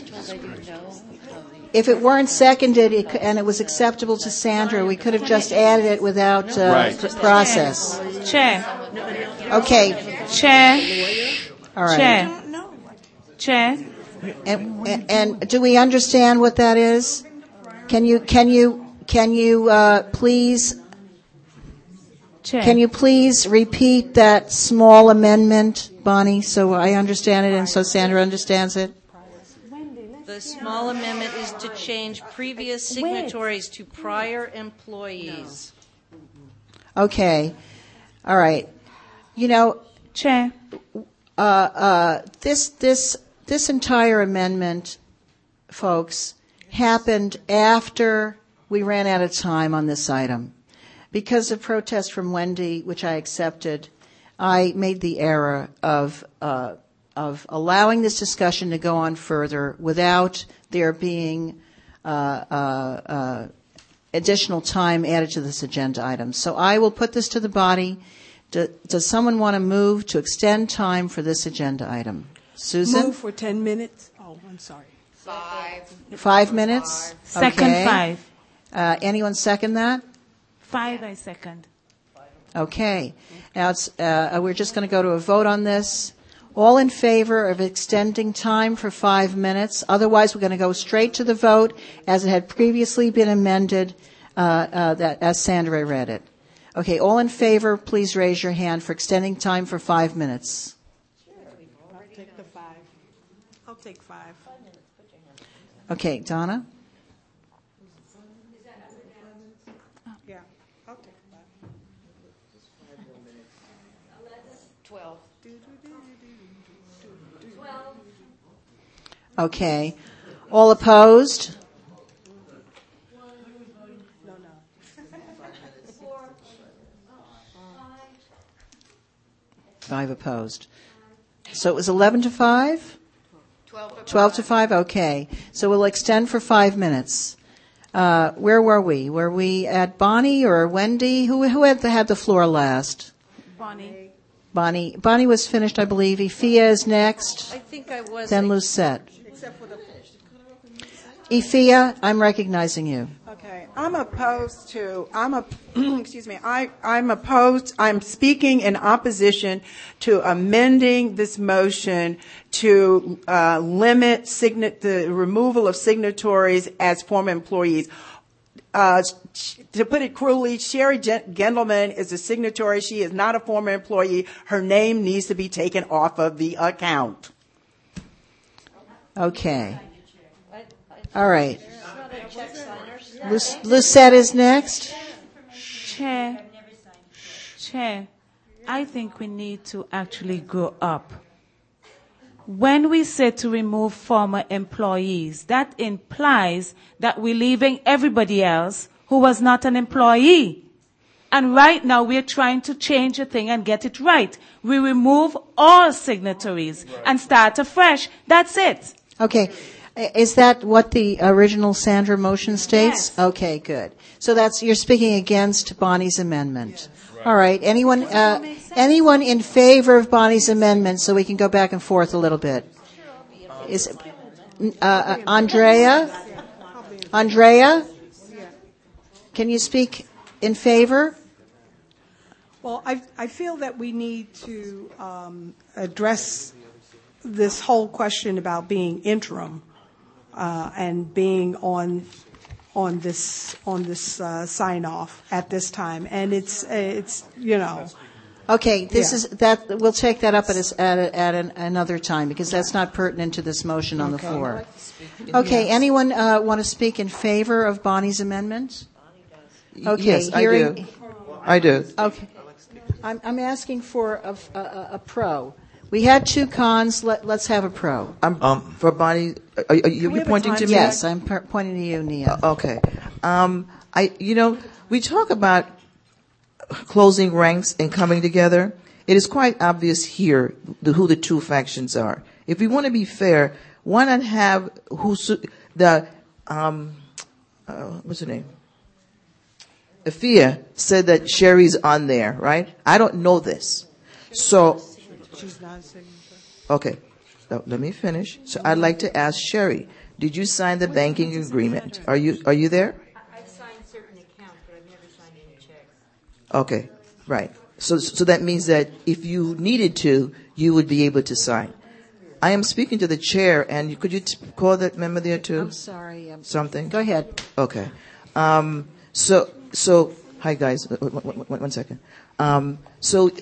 If it weren't seconded it, c- and it was acceptable to Sandra, we could have just added it without uh, Right. pr- process. Chair. Okay. Chair. All right. Chair. Chair. And, and, and do we understand what that is? Can you can you can you uh, please Chair. can you please repeat that small amendment, Bonnie, so I understand it and so Sandra understands it? The small amendment is to change previous signatories to prior employees. Okay. All right. You know, Chair. uh, uh, this this this entire amendment, folks, happened after we ran out of time on this item. Because of protest from Wendy, which I accepted, I made the error of uh, of allowing this discussion to go on further without there being uh, uh, uh, additional time added to this agenda item. So I will put this to the body. Do, does someone want to move to extend time for this agenda item? Susan? Move for ten minutes. Oh, I'm sorry. Five. Five minutes? Second Okay. five. Uh, anyone second that? Five, I second. Okay. Now it's, uh, we're just going to go to a vote on this. All in favor of extending time for five minutes. Otherwise, we're going to go straight to the vote as it had previously been amended, uh, uh, that, as Sandra read it. Okay. All in favor, please raise your hand for extending time for five minutes. I'll take the five. I'll take five. Okay. Donna? Yeah, I'll take five. Twelve. Okay. All opposed? Five opposed. So it was eleven to five? twelve to five, okay. So we'll extend for five minutes. Uh, where were we? Were we at Bonnie or Wendy? Who, who had, the, had the floor last? Bonnie. Bonnie. Bonnie was finished, I believe. Ifia is next. I think I was. Then Lucette. Ifia, I'm recognizing you. Okay. Okay, I'm opposed to, I'm a, excuse me, I, I'm opposed, I'm speaking in opposition to amending this motion to uh, limit signa- the removal of signatories as former employees. Uh, to put it cruelly, Sherry Gendelman is a signatory. She is not a former employee. Her name needs to be taken off of the account. Okay. All right. Lucette is next. Chair, Chair, I think we need to actually grow up. When we say to remove former employees, that implies that we're leaving everybody else who was not an employee. And right now we're trying to change a thing and get it right. We remove all signatories and start afresh. That's it. Okay. Is that what the original Sandra motion states? Yes. Okay, good. So that's, you're speaking against Bonnie's amendment. Yes. Right. All right. Anyone, uh, anyone in favor of Bonnie's amendment, so we can go back and forth a little bit? Is, uh, uh, Andrea? Andrea? Can you speak in favor? Well, I, I feel that we need to um, address this whole question about being interim. Uh, and being on on this on this uh, sign off at this time, and it's it's you know. Okay, this yeah. is that. We'll take that up at a, at, a, at an, another time because that's not pertinent to this motion on okay. the floor. Okay, yes. Anyone uh, want to speak in favor of Bonnie's amendment? Okay, yes, hearing, I do. I do. Okay, I'm I'm asking for a, a, a pro. We had two cons. Let, let's have a pro. I'm, um, for Bonnie, are, are you, you pointing to me? Yes, I'm per- pointing to you, Nia. Uh, okay. Um, I, you know, we talk about closing ranks and coming together. It is quite obvious here the, who the two factions are. If we want to be fair, why not have who the um, uh, what's her name? Afia said that Sherry's on there, right? I don't know this, so. She's not a signature. Okay, so let me finish. So I'd like to ask Sherry, did you sign the banking agreement? Are you are you there? I've signed certain accounts, but I've never signed any checks. Okay, right. So so that means that if you needed to, you would be able to sign. I am speaking to the chair, and could you t- call that member there too? I'm sorry. I'm Something? Go ahead. Okay. Um, so so hi guys. One, one, one second. Um, so.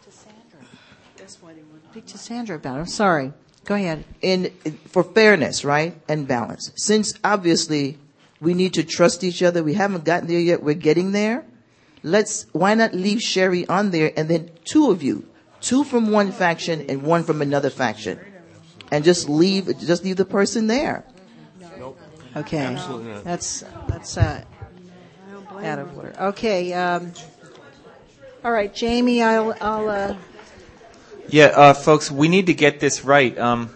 Speak to Sandra about it. I'm sorry. Go ahead. In, for fairness, right, and balance. Since obviously we need to trust each other, we haven't gotten there yet. We're getting there. Let's. Why not leave Sherry on there, and then two of you, two from one faction and one from another faction, and just leave. Just leave the person there. Nope. Okay. Absolutely not. That's that's uh, out of order. Okay. Um, all right, Jamie. I'll. I'll uh, Yeah, uh, folks, we need to get this right. Um,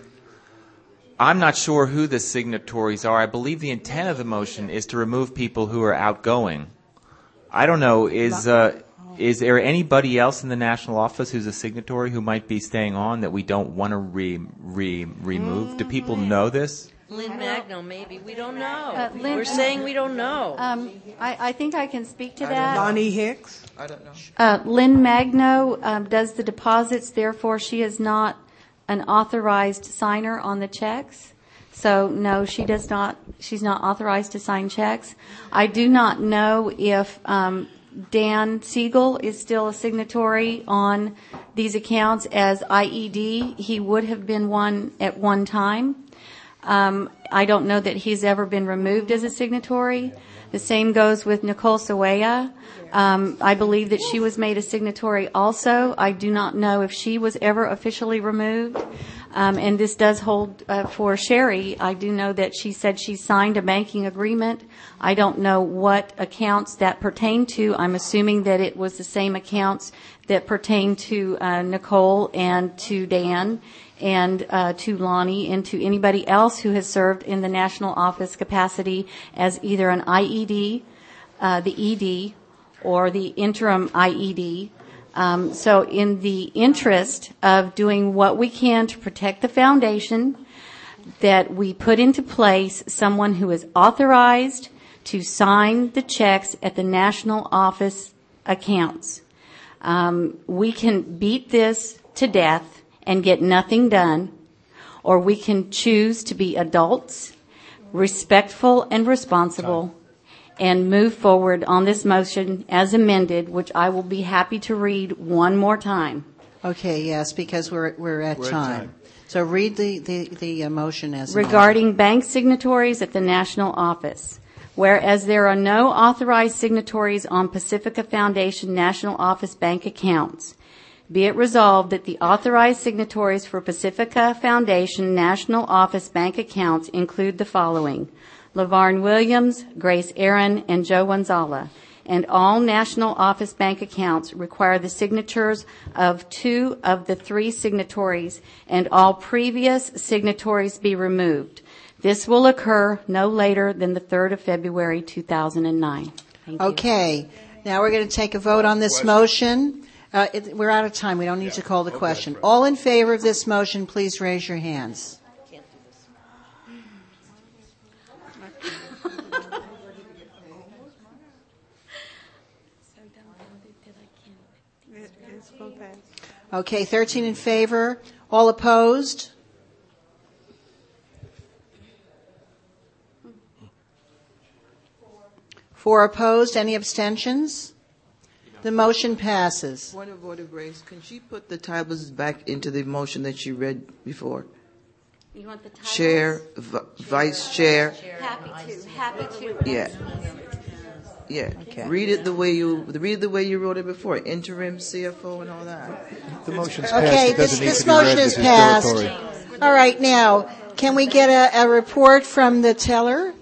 I'm not sure who the signatories are. I believe the intent of the motion is to remove people who are outgoing. I don't know. Is uh, is there anybody else in the national office who's a signatory who might be staying on that we don't want to re, re, remove? Do people know this? Lynn Magno, maybe. We don't know. Uh, Lynn, We're saying we don't know. Um, I, I think I can speak to that. Bonnie Hicks? I don't know. Uh, Lynn Magno um, does the deposits, therefore she is not an authorized signer on the checks. So no, she does not. She's not authorized to sign checks. I do not know if um, Dan Siegel is still a signatory on these accounts as I E D. He would have been one at one time. Um, I don't know that he's ever been removed as a signatory. The same goes with Nicole Sawaya. Um, I believe that she was made a signatory also. I do not know if she was ever officially removed. Um, and this does hold uh, for Sherry. I do know that she said she signed a banking agreement. I don't know what accounts that pertain to. I'm assuming that it was the same accounts that pertain to uh, Nicole and to Dan and uh, to Lonnie and to anybody else who has served in the national office capacity as either an I E D, uh, the E D, or the interim I E D. Um, so in the interest of doing what we can to protect the foundation, that we put into place someone who is authorized to sign the checks at the national office accounts. Um, we can beat this to death and get nothing done, or we can choose to be adults, respectful and responsible, and move forward on this motion as amended, which I will be happy to read one more time. Okay, yes, because we're we're at, We're at time. time. So read the, the, the uh, motion as Regarding bank signatories at the national office. Whereas there are no authorized signatories on Pacifica Foundation National Office bank accounts, be it resolved that the authorized signatories for Pacifica Foundation National Office bank accounts include the following: LaVarn Williams, Grace Aaron, and Joe Wanzala. And all national office bank accounts require the signatures of two of the three signatories, and all previous signatories be removed. This will occur no later than the third of February, two thousand nine. Thank you. Okay. Now we're going to take a vote on this motion. Uh, it, we're out of time. We don't need to call the question. All in favor of this motion, please raise your hands. Okay, thirteen in favor. All opposed? Four opposed. Any abstentions? The motion passes. Point of order, Grace. Can she put the titles back into the motion that she read before? You want the titles? Chair, v- vice chair. Happy to. Happy to. Yeah. Yeah. Okay. Read it the way you read the way you wrote it before. Interim C F O and all that. The motion's Okay, this, this motion is passed. All right, now, can we get a, a report from the teller?